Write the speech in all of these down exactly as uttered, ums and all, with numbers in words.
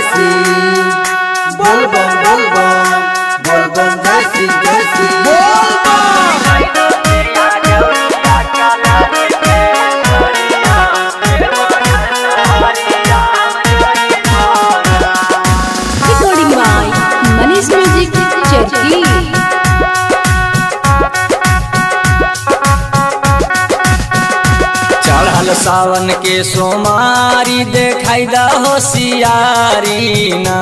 जैसी बोल बम बोल बम बोल बम जैसी जैसी बोल Recording by Manish Music Cherki। चढ़ल सावन के सोमारी देखाई दा होशियारी ना।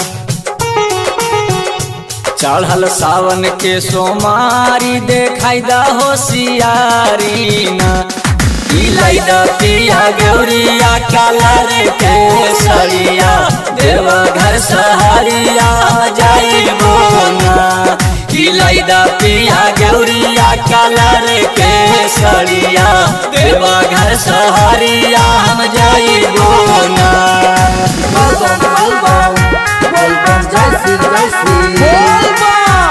चढ़ल सावन के सोमारी देखाई दा होशियारी ना। दा पिया गौरिया कलर के सरिया देवा घर सहरिया जाइबो ना। दा पिया गौरिया कलर के सरिया देवा घर सहरिया हम जाइबो ना। बोल बम बोल बम बोल बम जैसी जैसी बोल बम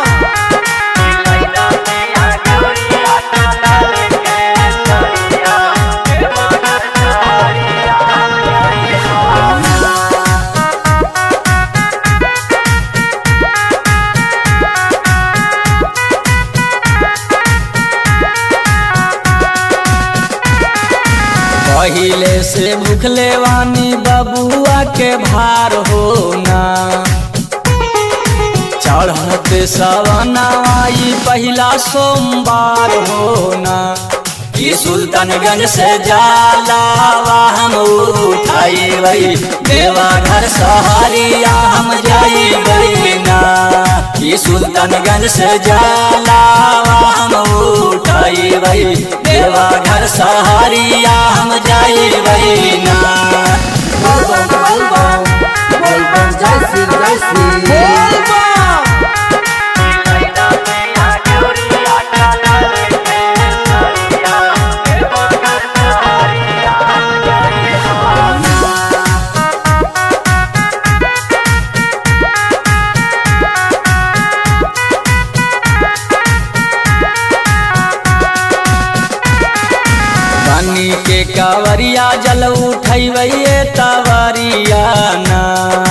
पहिले से भूखले वानी बबुआ के भार होना। चढ़ते सवनाई पहला सोमवार होना। कि सुल्तानगंज से जालावा हम उठाई देवा घर सहरिया हम जाई ना। कि सुल्तानगंज से जालावा हम उठाई देवा घर सहरिया हम जाई ना। बोल बम बोल बम बोल बम जैसी जैसी बोल बम पानी के कावरिया जल उठैबे तवरिया ना।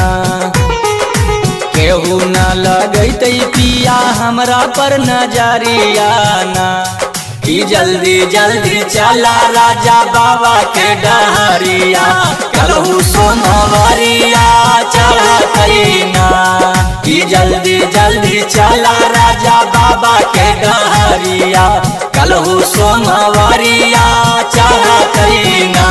केहू न लगैते पिया हमरा पर नजरिया ना। कि जल्दी जल्दी चला राजा बाबा के डहरिया कलहू सोमवरिया चढ़तै ना। कि जल्दी जल्दी चला राजा बाबा के डहरिया कलहू सोमवरिया चढ़तै ना।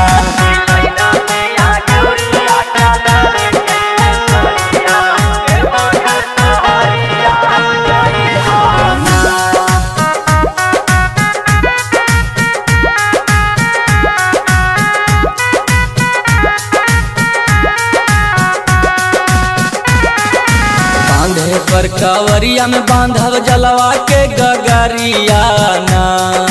बांधे पर कवरिया में बांधव जलवा के गगरिया ना।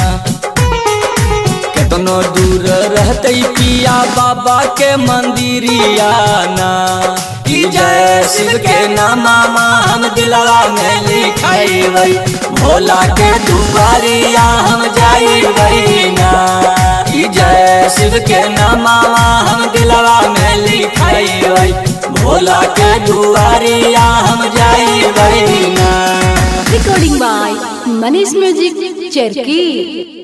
कितनो दूर रहते पिया बाबा के मंदिरिया ना। कि जय शिव के नामा हम दिलवा में लिखाई भोला के दुआरिया हम जाई ना। कि जय शिव के नामा हम दिलवा में लिखाई भोला के दुआरिया हम जाई ना। Recording by Manish Music Cherki।